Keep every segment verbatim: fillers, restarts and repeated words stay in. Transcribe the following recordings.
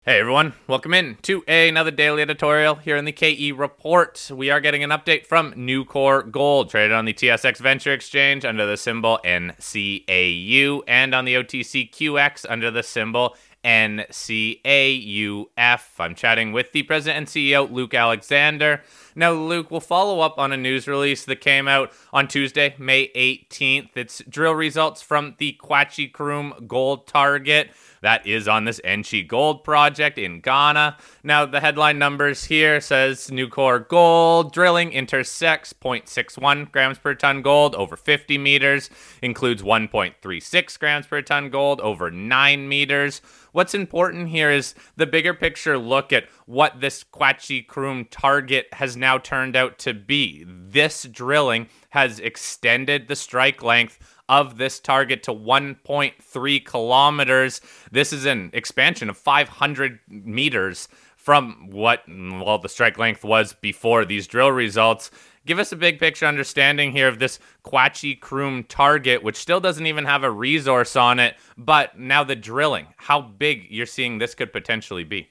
Hey everyone, welcome in to another daily editorial here in the K E Report. We are getting an update from Nucor Gold, traded on the T S X Venture Exchange under the symbol N C A U and on the O T C Q X under the symbol N C A U F. I'm chatting with the president and C E O, Luke Alexander. Now, Luke, we'll follow up on a news release that came out on Tuesday, May eighteenth. It's drill results from the Quachikurum gold target that is on this Enchi Gold project in Ghana. Now, the headline numbers here says Nucor Gold drilling intersects zero point six one grams per ton gold over fifty meters, includes one point three six grams per ton gold over nine meters. What's important here is the bigger picture look at what this Quachikurum target has now turned out to be. This drilling has extended the strike length of this target to one point three kilometers. This is an expansion of five hundred meters from what, well, the strike length was before these drill results. Give us a big picture understanding here of this Quachikurum target, which still doesn't even have a resource on it, but now the drilling, how big you're seeing this could potentially be.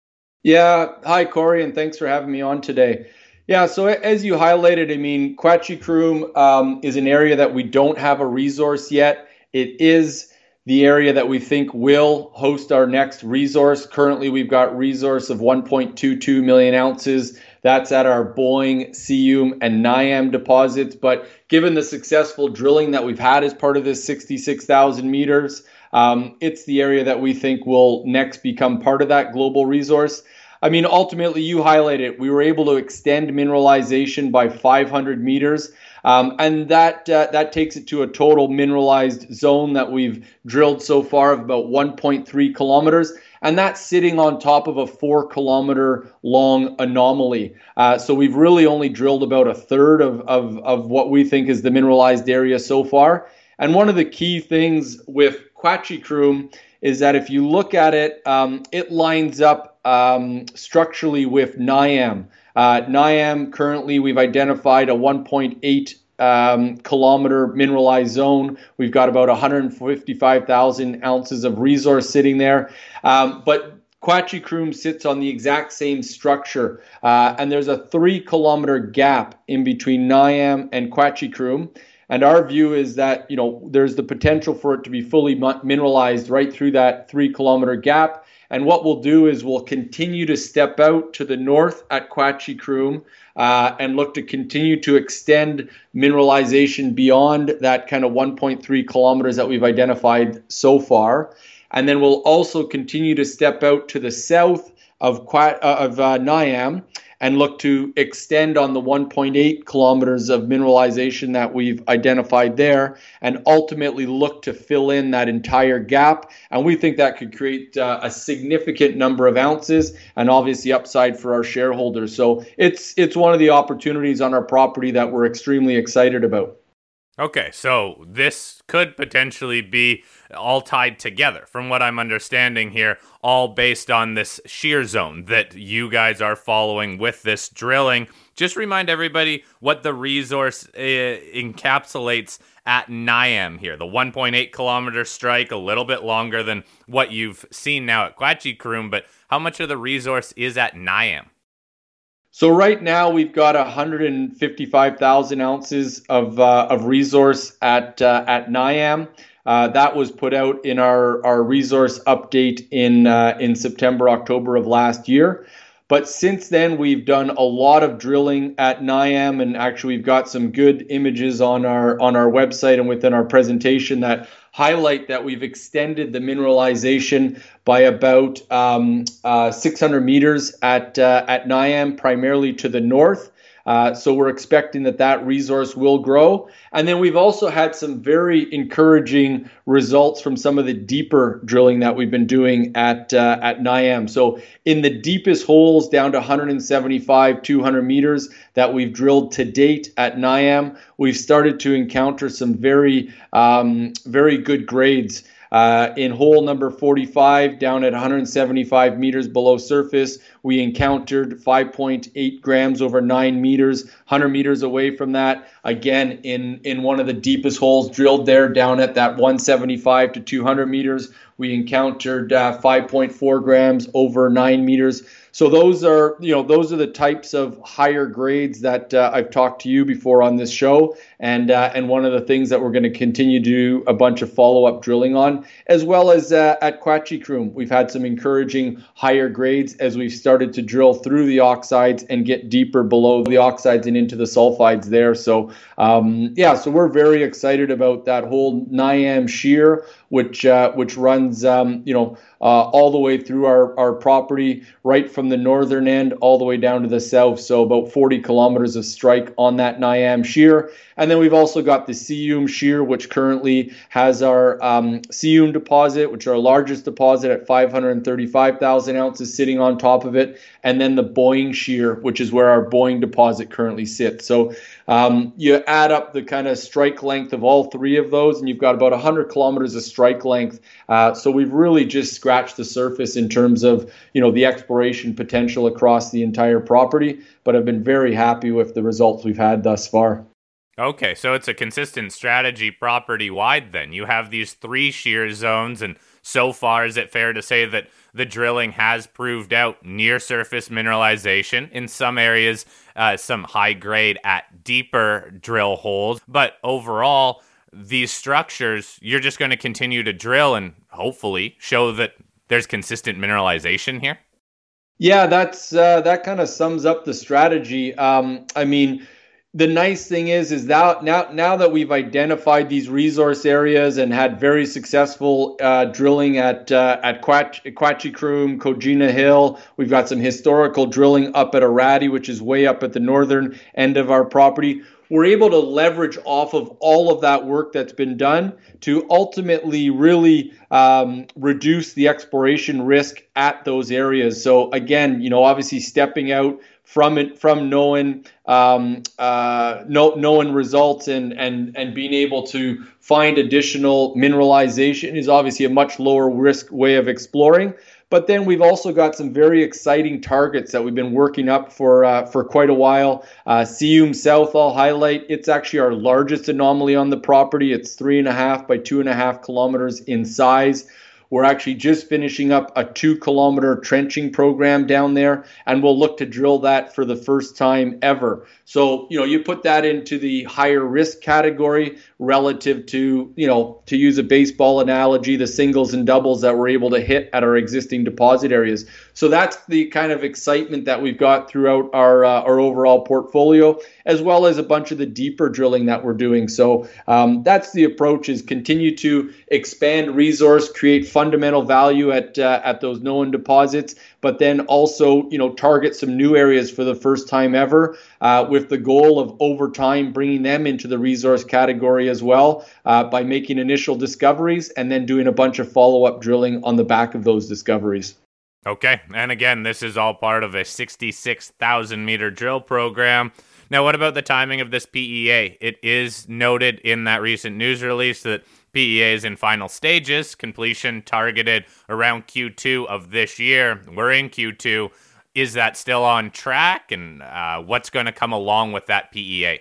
Yeah, hi Corey, and thanks for having me on today. Yeah, so as you highlighted, I mean, Quachikurum um, is an area that we don't have a resource yet. It is the area that we think will host our next resource. Currently, we've got resource of one point two two million ounces. That's at our Boyne, Sium, and Niam deposits. But given the successful drilling that we've had as part of this sixty-six thousand meters, um, it's the area that we think will next become part of that global resource. I mean, ultimately, you highlight it. We were able to extend mineralization by five hundred meters, um, and that uh, that takes it to a total mineralized zone that we've drilled so far of about one point three kilometers, and that's sitting on top of a four kilometer long anomaly. Uh, so we've really only drilled about a third of, of, of what we think is the mineralized area so far. And one of the key things with Quachikurum is that if you look at it, um, it lines up um, structurally with Niam. Uh, Niam, currently we've identified a one point eight um, kilometer mineralized zone. We've got about one hundred fifty-five thousand ounces of resource sitting there. Um, but Quachikurum sits on the exact same structure, uh, and there's a three kilometer gap in between Niam and Quachikurum. And our view is that, you know, there's the potential for it to be fully mineralized right through that three kilometer gap. And what we'll do is we'll continue to step out to the north at Quachikurum uh, and look to continue to extend mineralization beyond that kind of one point three kilometers that we've identified so far. And then we'll also continue to step out to the south of, Quat, uh, of uh, Niam and look to extend on the one point eight kilometers of mineralization that we've identified there, and ultimately look to fill in that entire gap. And we think that could create uh, a significant number of ounces and obviously upside for our shareholders. So it's it's one of the opportunities on our property that we're extremely excited about. Okay, so this could potentially be all tied together, from what I'm understanding here, all based on this shear zone that you guys are following with this drilling. Just remind everybody what the resource uh, encapsulates at Niam here. The one point eight kilometer strike, a little bit longer than what you've seen now at Quachikurum, but how much of the resource is at Niam? So right now we've got one hundred fifty-five thousand ounces of uh, of resource at uh, at Niam. Uh, that was put out in our, our resource update in uh, in September, October of last year. But since then, we've done a lot of drilling at Niam, and actually we've got some good images on our on our website and within our presentation that highlight that we've extended the mineralization by about um, uh, six hundred meters at uh, at Niam, primarily to the north. Uh, so we're expecting that that resource will grow. And then we've also had some very encouraging results from some of the deeper drilling that we've been doing at uh, at Niam. So in the deepest holes down to one seventy-five, two hundred meters that we've drilled to date at Niam, we've started to encounter some very, um, very good grades. Uh, in hole number forty-five, down at one seventy-five meters below surface, we encountered five point eight grams over nine meters. one hundred meters away from that, again, in, in one of the deepest holes drilled there, down at that one seventy-five to two hundred meters, We encountered uh, five point four grams over nine meters. So those are, you know, those are the types of higher grades that uh, I've talked to you before on this show, and uh, and one of the things that we're going to continue to do a bunch of follow-up drilling on, as well as uh, at Quachikroom. We've had some encouraging higher grades as we've started to drill through the oxides and get deeper below the oxides and into the sulfides there. So um, yeah, so we're very excited about that whole Niam shear, which uh, which runs um, you know uh, all the way through our our property, right from the northern end all the way down to the south. So about forty kilometers of strike on that Niam shear. And then we've also got the Sium shear, which currently has our um, Sium deposit, which is our largest deposit at five hundred thirty-five thousand ounces sitting on top of it. And then the Boeing shear, which is where our Boeing deposit currently sits. So um, you add up the kind of strike length of all three of those, and you've got about one hundred kilometers of strike length. Uh, so we've really just scratched the surface in terms of, you know, the exploration potential across the entire property, but I've been very happy with the results we've had thus far. Okay, so it's a consistent strategy property-wide then. You have these three shear zones, and so far, is it fair to say that the drilling has proved out near-surface mineralization in some areas, uh, some high grade at deeper drill holes, but overall, these structures, you're just going to continue to drill and hopefully show that there's consistent mineralization here? Yeah, that's uh, that kind of sums up the strategy. Um, I mean, the nice thing is, is that now, now that we've identified these resource areas and had very successful uh, drilling at uh, at Quach- Quachikroom, Kojina Hill, we've got some historical drilling up at Arati, which is way up at the northern end of our property. We're able to leverage off of all of that work that's been done to ultimately really um, reduce the exploration risk at those areas. So again, you know, obviously stepping out from it, from knowing um, uh, know, knowing results and and and being able to find additional mineralization is obviously a much lower risk way of exploring. But then we've also got some very exciting targets that we've been working up for uh, for quite a while. Uh, Sium South, I'll highlight. It's actually our largest anomaly on the property. It's three and a half by two and a half kilometers in size. We're actually just finishing up a two kilometer trenching program down there, and we'll look to drill that for the first time ever. So, you know, you put that into the higher risk category relative to, you know, to use a baseball analogy, the singles and doubles that we're able to hit at our existing deposit areas. So that's the kind of excitement that we've got throughout our uh, our overall portfolio, as well as a bunch of the deeper drilling that we're doing. So um, that's the approach: is continue to expand resource, create fundamental value at uh, at those known deposits, but then also, you know, target some new areas for the first time ever, uh, with the goal of over time bringing them into the resource category as well, uh, by making initial discoveries and then doing a bunch of follow-up drilling on the back of those discoveries. Okay, and again, this is all part of a sixty-six thousand meter drill program. Now, what about the timing of this P E A? It is noted in that recent news release that P E A is in final stages, completion targeted around Q two of this year. We're in Q two. Is that still on track? And uh, what's going to come along with that P E A?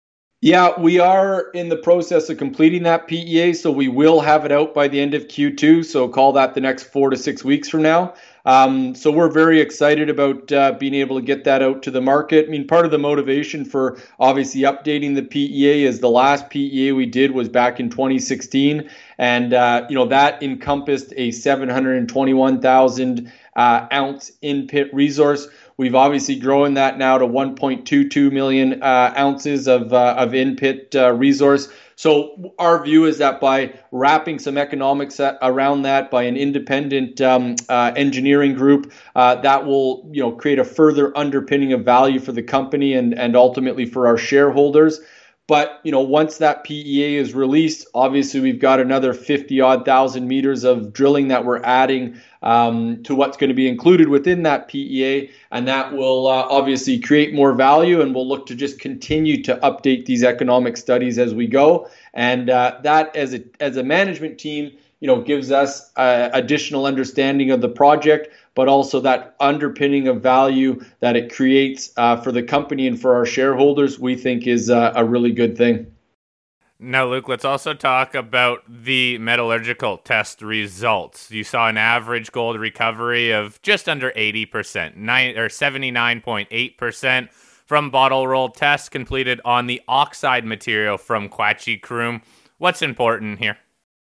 Yeah, we are in the process of completing that P E A, so we will have it out by the end of Q two, so call that the next four to six weeks from now. Um, so we're very excited about uh, being able to get that out to the market. I mean, part of the motivation for obviously updating the P E A is the last P E A we did was back in twenty sixteen, and uh, you know that encompassed a seven hundred twenty-one thousand uh, ounce in-pit resource. We've obviously grown that now to one point two two million uh, ounces of uh, of in-pit uh, resource. So our view is that by wrapping some economics around that by an independent um, uh, engineering group, uh, that will, you know, create a further underpinning of value for the company and and ultimately for our shareholders. But, you know, once that P E A is released, obviously we've got another fifty odd thousand meters of drilling that we're adding um, to what's going to be included within that P E A. And that will uh, obviously create more value, and we'll look to just continue to update these economic studies as we go. And uh, that as a, as a management team, you know, gives us uh, additional understanding of the project, but also that underpinning of value that it creates uh, for the company and for our shareholders, we think is uh, a really good thing. Now, Luke, let's also talk about the metallurgical test results. You saw an average gold recovery of just under eighty percent, nine, or seventy-nine point eight percent from bottle roll tests completed on the oxide material from Quachikroom. What's important here?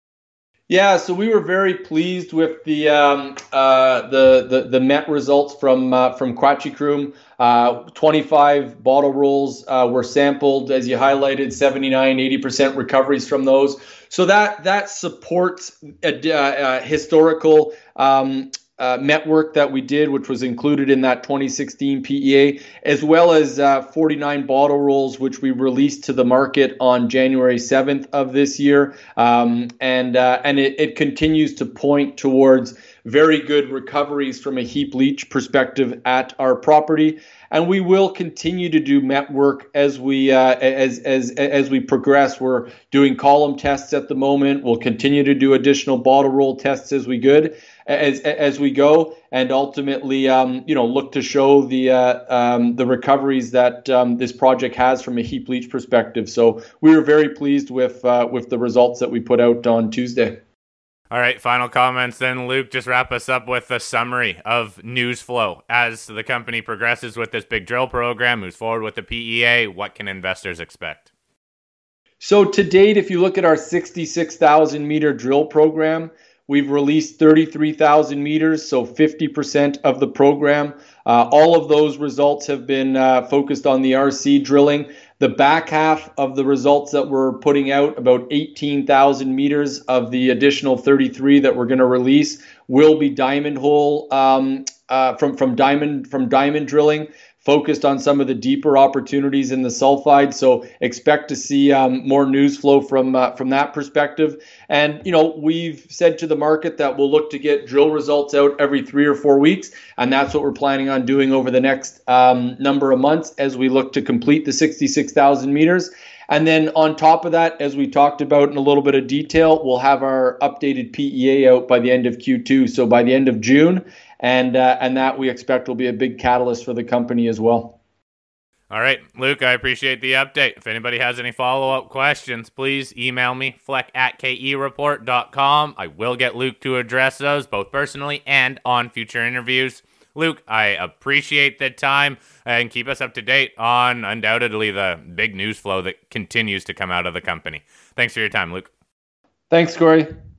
Yeah, so we were very pleased with the um, uh, the, the the met results from uh, from Quachikroom. Uh, twenty-five bottle rolls uh, were sampled, as you highlighted, seventy-nine, eighty percent recoveries from those. So that that supports a, uh, historical um, uh, met work that we did, which was included in that twenty sixteen P E A, as well as uh, forty-nine bottle rolls, which we released to the market on January seventh of this year. Um, and uh, and it, it continues to point towards very good recoveries from a heap leach perspective at our property. And we will continue to do met work as we uh, as as as we progress. We're doing column tests at the moment. We'll continue to do additional bottle roll tests as we good as as we go, and ultimately, um, you know, look to show the uh, um, the recoveries that um, this project has from a heap leach perspective. So we were very pleased with uh, with the results that we put out on Tuesday. All right, final comments then, Luke. Just wrap us up with a summary of news flow as the company progresses with this big drill program, moves forward with the P E A. What can investors expect? So to date, if you look at our sixty-six thousand meter drill program, we've released thirty-three thousand meters, so fifty percent of the program. Uh, all of those results have been uh, focused on the R C drilling. The back half of the results that we're putting out, about eighteen thousand meters of the additional thirty-three that we're going to release, will be diamond hole um, uh, from from diamond from diamond drilling, focused on some of the deeper opportunities in the sulfide. So expect to see um, more news flow from uh, from that perspective. And, you know, we've said to the market that we'll look to get drill results out every three or four weeks. And that's what we're planning on doing over the next um, number of months as we look to complete the sixty-six thousand meters. And then on top of that, as we talked about in a little bit of detail, we'll have our updated P E A out by the end of Q two. So by the end of June. And uh, and that we expect will be a big catalyst for the company as well. All right, Luke, I appreciate the update. If anybody has any follow-up questions, please email me, fleck at K E report dot com. I will get Luke to address those, both personally and on future interviews. Luke, I appreciate the time, and keep us up to date on undoubtedly the big news flow that continues to come out of the company. Thanks for your time, Luke. Thanks, Corey.